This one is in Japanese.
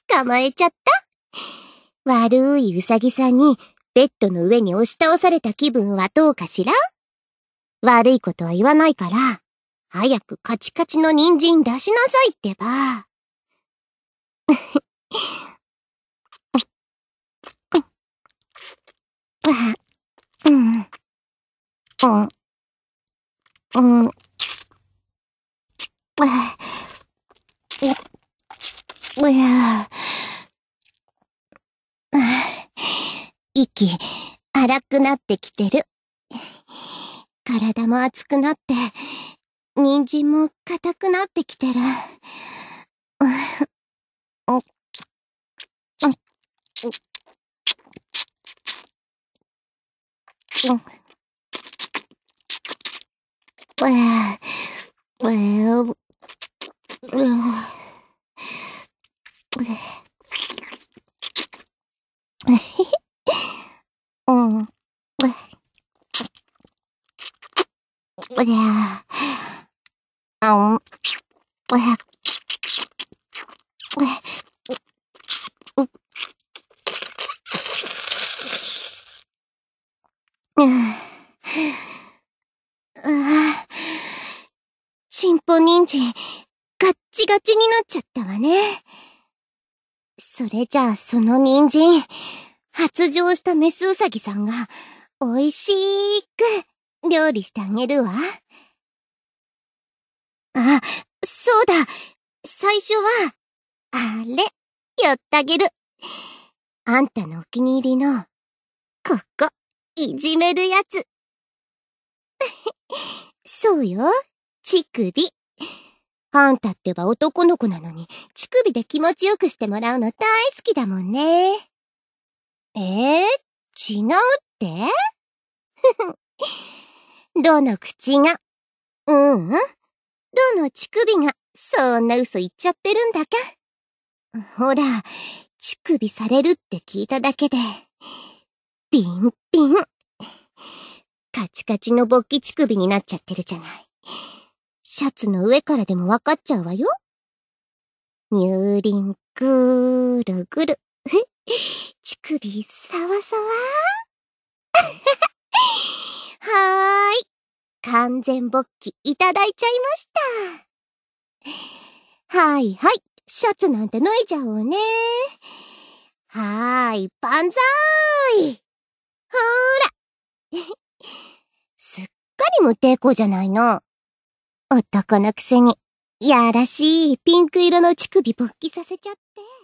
捕まえちゃった。悪いうさぎさんにベッドの上に押し倒された気分はどうかしら？悪いことは言わないから、早くカチカチの人参出しなさいってば。うん。息、荒くなってきてる。体も熱くなって、人参も硬くなってきてる。チンポ人参、ガッチガチになっちゃったわね。それじゃあその人参、発情したメスウサギさんが、美味しく料理してあげるわ。あ、そうだ。最初は、あれ、やってあげる。あんたのお気に入りの、ここ、いじめるやつ。そうよ、乳首。あんたってば男の子なのに、乳首で気持ちよくしてもらうの大好きだもんね。違うってどの口が、どの乳首が、そんな嘘言っちゃってるんだか。ほら、乳首されるって聞いただけで、ビンビン。カチカチの勃起乳首になっちゃってるじゃない。シャツの上からでもわかっちゃうわよ。乳輪ぐるぐる。乳首さわさわはーい。完全勃起いただいちゃいました。はいはい。シャツなんて脱いじゃおうね。はーい、万歳。ほーら。すっかり無抵抗じゃないの。男のくせに、やらしいピンク色の乳首勃起させちゃって。